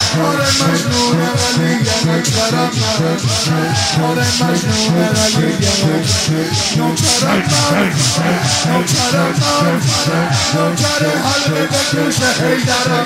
آره مجنون علی نوکرم من آره مجنون علی نوکرم من نوکرم من نوکر حلقه به گوش حیدرم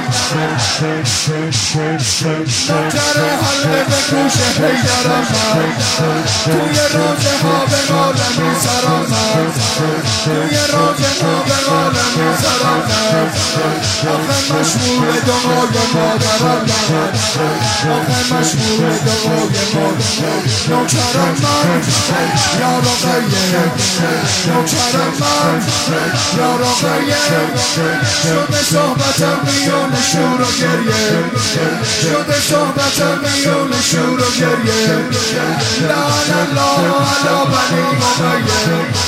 نوکر حلقه به گوش حیدرم من توی روزه ها به مالم میسرم من توی روزه ها به مالم میسرم من آخه مشمول دعای مادرم من آخه مشمول دعای مادرم نوکرم من یا رقیه نوکرم من یا رقیه شده صحبتم میون شور و گریه شده صحبتم میون شور و گریه لعن الله علی بنی امیه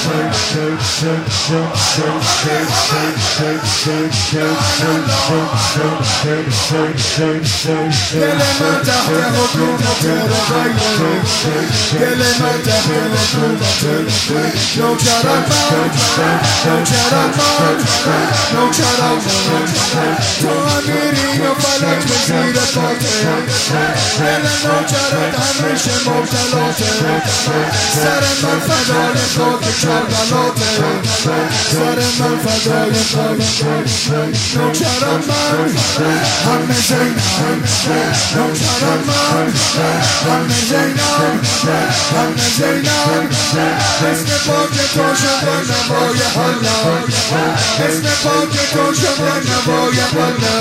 دل من تحت حکومت رقیه دل من تحت حکومت نوکرم من نوکرم من نوکرم من تو امیری و فلک به زیر پاته دل نوکرت همیشه مبتلاته سر من فدای خاک کربلاته سر من فدای خاک نوکرم من همه زینم نوکرم من همه زینم همه زینم اسم پاک تو شده نوای حالا اسم پاک تو شده نوای حالا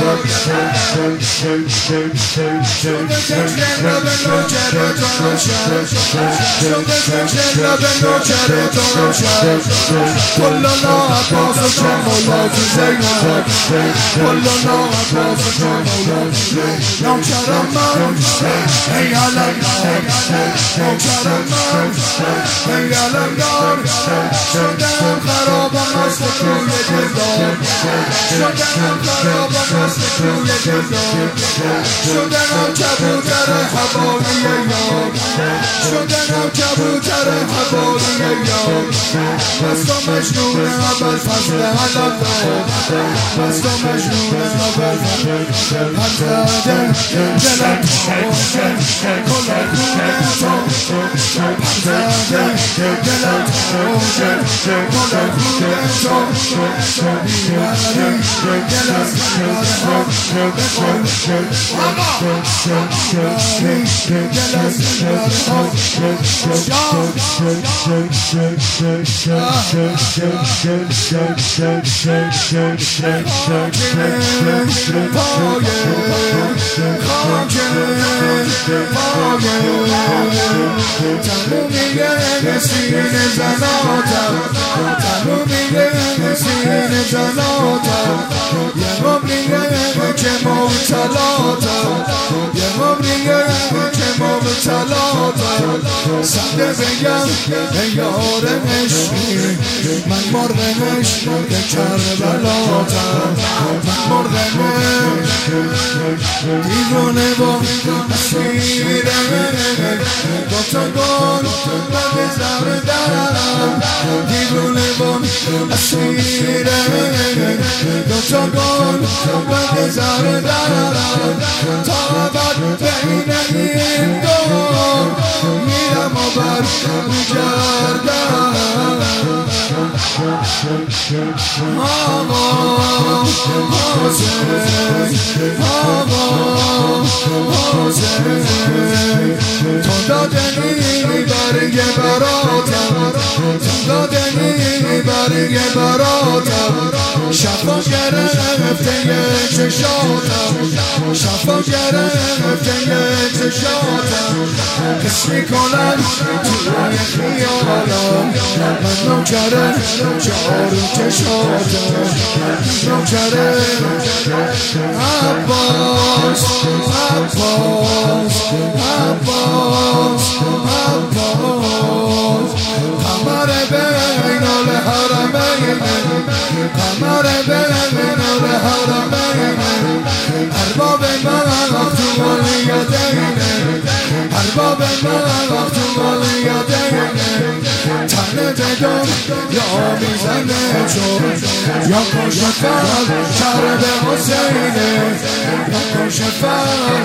شده تکرین را به نوکر تو نوشد شده تکرین را به نوکر تو نوشد کلنا عباس و چه مولازی زینب کلنا عباس و چه مولازی نوکرم من ای علمدار نوکرم من ای علمدار شدم خرابم از کوی دلدار شدم خرابم از کوی دلدار شدم کبوتر حوالی یار شدم کبوتر حوالی یار بس تو مجنون ابوالفضل علمدار بس تو مجنون ابوالفضل علمدار دلت خوشه کل تمومیه سینه زناتم تمومیه سینه زناتم یه مبلیه که مبتلاتم یه مبلیه که مبتلاتم سنده بگم ای یار عشقی من مرغ عشق کربلاتم من مرغ دیوانه با مسیره دوتا گل بد زر درم دیوانه با مسیره دوتا گل بد زر درم تا بعد بین این دو میرم و بر گردم آقا حسین آقا حسین تو دادنی برگ براتم تو دادنی برگ براتم شفا گرفته یه چشاتم شفا گرفته یه چشاتم حس میکنم توی خیالم من نوکره جارو چشاتم نوکره عباس عباس عباس عباس قمر بین الحرمین قمر بین الحرمین ارباب من وقت ولیدین ارباب من وقت ولیدین تن بدم یا میزنه چون یا کاشفر کرب حسینه یا کاشفر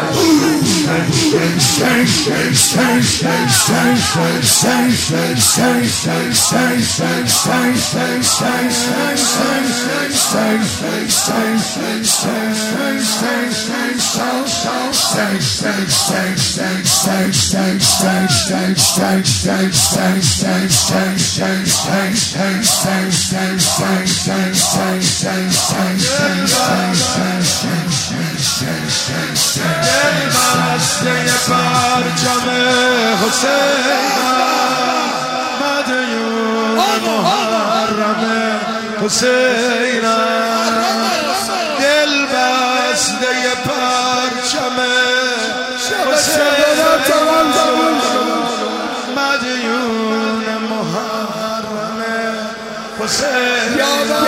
پرچم حسین مدیون محرم حسین دل بسته پرچم حسین مدیون محرم حسین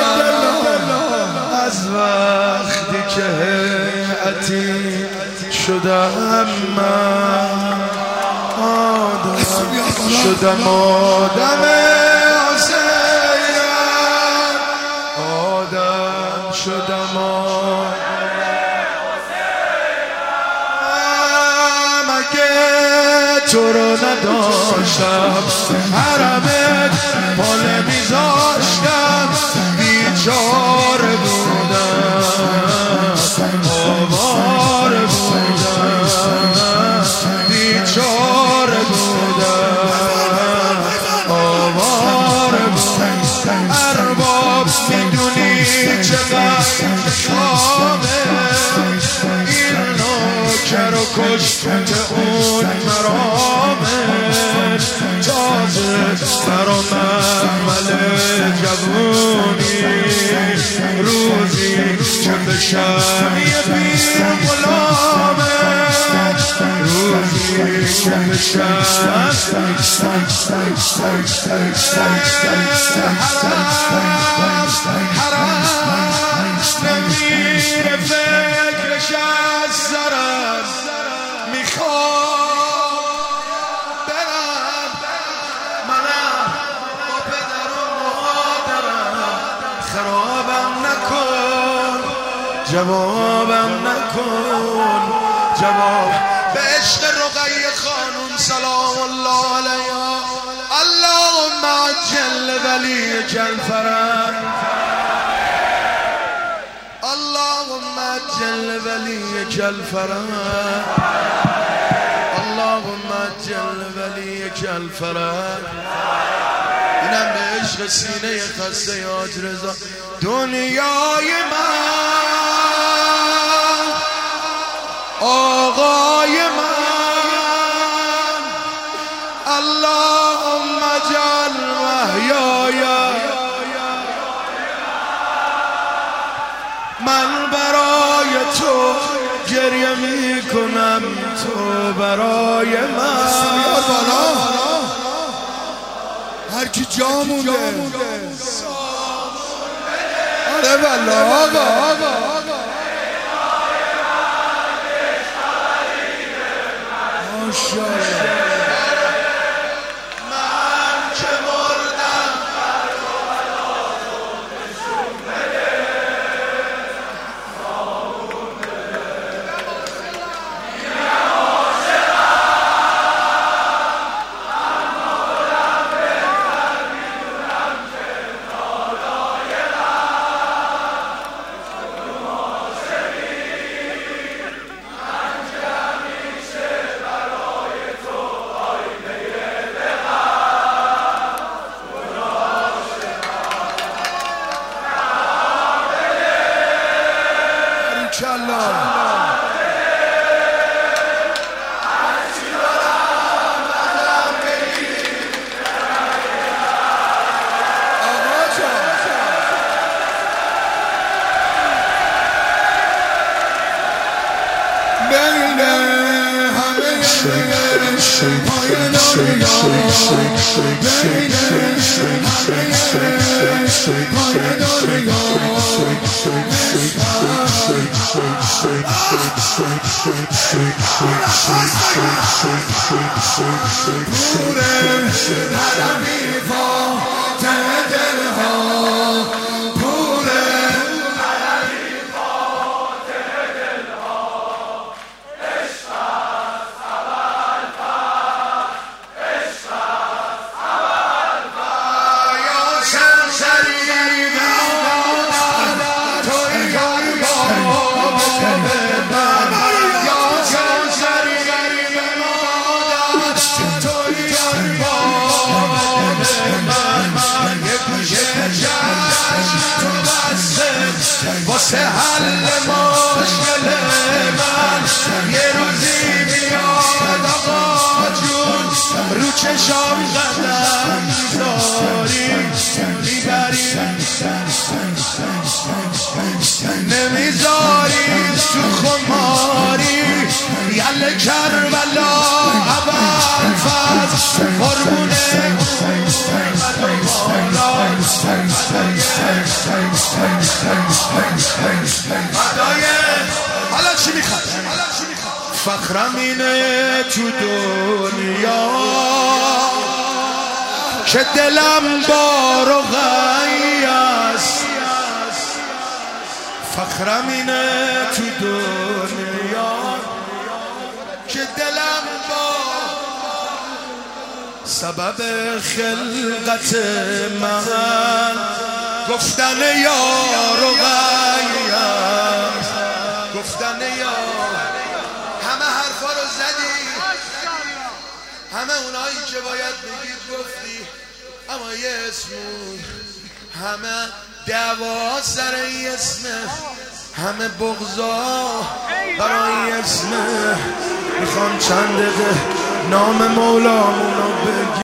از وقتی که هیئتی شدم من آدم شدم آدم حسین آدم شدم مگه تو رو نداشتم حرمت پا نمیذاشتم بیچاره بودم آواره بودم بیچاره بودم آواره بودم ارباب میدونی چقدر شامه این نوکر و کشت اون مرامش تازه سر و محمل جوونی روزی که بشم یه پیر غلامش روزی که بشم حرام نمیره فکرش از سرم میخوام برم منم با پدر و مادرم خرابم نکن جوابم نکن جواب به عشق رقیه خانون سلام الله علیها اللهم عجل ولیک الفرج اللهم عجل ولیک الفرج اللهم عجل ولیک الفرج اینم به عشق سینه خسته حاج رضا دنیای من آقای من اللهم اجعل محیای من برای تو گریه می کنم تو برای من هر کی جا مونده آره والله آقا ماشاءالله من که مردم پوره حرمی فا ته دل فخرم اینه تو دنیا که دلم بار و غی است. فخرم اینه تو دنیا که دلم سبب خلقت من گفتن یار و غی است. گفتن یار همه حرفا رو زدی، همه اونایی که باید بگید گفتی، اما یه اسمون همه دعوا سر این اسمه، همه بغضا برای اسمه. میخوام چند دقیقه نام مولامونو بگی